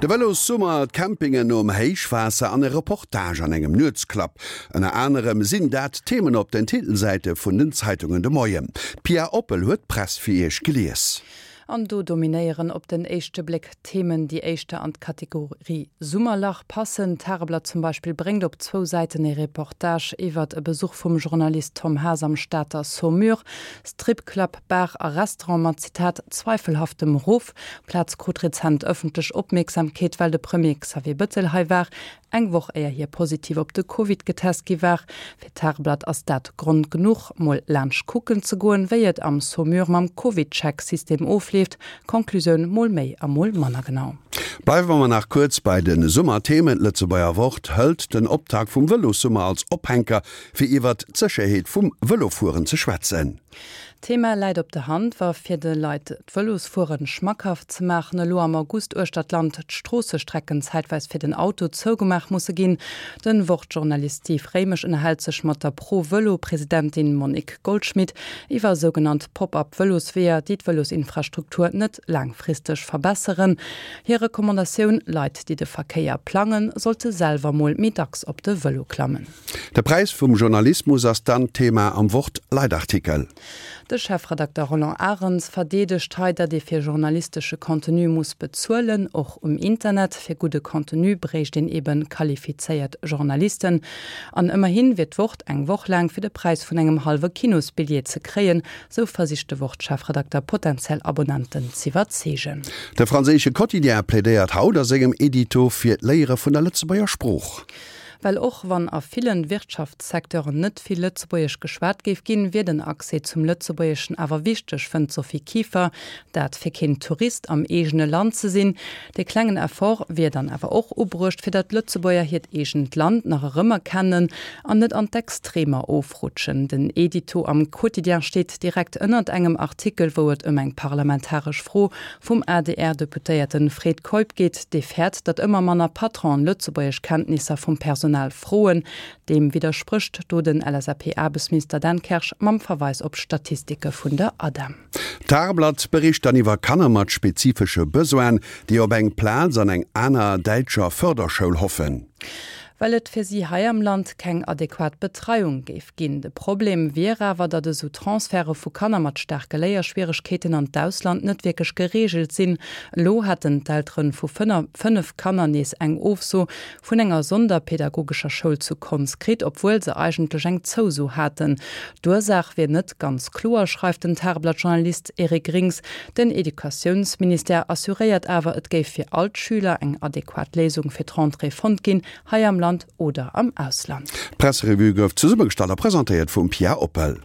De Velosummer Campingen Heichwasser an e Reportage an engem Nutzklapp. An anderem sinn dat Themen op den Titelseite vun den Zeitungen de Moie. Pierre Oppel huet pressfähig gelees. An do dominéieren op den echte Blick Themen die echte an Kategorie Summerlach passen. Tageblatt zum Beispiel bringt op 2 Seiten e Reportage iwwer e Besuch vum Journalist Tom Haas am Stadter Saumur, Stripclub, Bar a Restaurant mat Zitat zweifelhaftem Ruf, Platz kutrezent öffentlich Opmerksamkeit, weil de Premier Xavier Bettelhey war, engwoch hier positiv op de Covid getest war. Fir Tageblatt ass dat Grund genug, moll Lunch kucken zu goen, wéiet am Saumur mam Covid-Check-System auflebt. Konklusion moll méi a moll Manner genau. Bleiwen wir nach kurz bei den Summerthemen. Letzebauer Wort hält den Optag vum Velosummer als Ophänker fir iwwer d'Sicherheet vum Velofuhren ze schwätzen. Thema Leiit op der Hand war fir de Leiit d'Velosfuhren schmackhaft ze machen. Lo am August Urstadtland d'Strossestrecken zeitweis fir den Auto zougemach musse ginn. Den Wortjournalist Steve Remisch enhält sech mat der Pro-Velo-Präsidentin Monique Goldschmidt iwwer sogenannt Pop-up-Veloswehr, die d'Velosinfrastruktur net langfristig verbesseren. Hier Rekommandaioun Leiit, die de Verkeier planen, sollte selver moll mittags op de Velo klammen. Der Preis vum Journalismus ass dann Thema am Wort Leitartikel. Der Chefredakteur Roland Ahrens verdedigt heute, die für journalistische Kontinu muss bezuelen, auch im Internet. Für gute Kontinu brecht den eben qualifiziert Journalisten. Und immerhin wird Wort eng Woche lang für den Preis von einem halben Kinosbillett zu kriegen, so versicherte Wort Chefredakteur potenziell Abonnenten zu verzeigen. Der französische Quotidien plädiert haut aus seinem Editor für die Lehre von der Lützeburger Spruch. Weil auch wann a vielen Wirtschaftssektoren net viel Lützeburgisch geschwert gif gin, wird den Akse zum Lützeburgischen aber wichtig fand Sophie Kiefer, dat fir kein Tourist am egene Land zu sinn. De klengen Erfolg wird dann aber auch ubrucht, fir dat Lützeburger hiet egent Land nach Rëmmer kennen an net an d'extremer aufrutschen. Den Editor am Quotidien steht direkt ënnert engem Artikel, wo et eng parlamentarisch froh vum RDR-Deputierten Fred Kolb geht, de fährt, dat immer manner Patron Lützeburgisch Kenntnisse vom Personal frohen, dem widerspricht do den LSAP-Arbeitsminister Dan Kersch mam Verweis op Statistike vun der Adam. Tageblatt bericht an iwwer Kanner mat spezifische Besoen, die op eng Plan an eng aner Deitscher Förderschule hoffen. Weil et fir sie hai am Land keng adäquat Betreuung geif ginn. De Problem wäre awer, dat de so Transfere vu Kanner mat starke Leierschwierigkeiten an d'Ausland net wirklich geregelt sinn. Lo hat den d'Eltern vu 5 Kannernees eng ofso vun enger sonderpädagogischer Schul zu konskret, obwohl se eigentlich eng zo hatten. Dursach wie net ganz klar, schreibt den Tageblatt-Journalist Erik Rings. Den Edukationsminister assuréiert awer, et geif fir Altschüler eng adäquat Lesung fir d'Rentrée fond ginn, hai am Land oder am Ausland. Presserevue gouf zu Summegestaller präsentiert vum Pierre Oppel.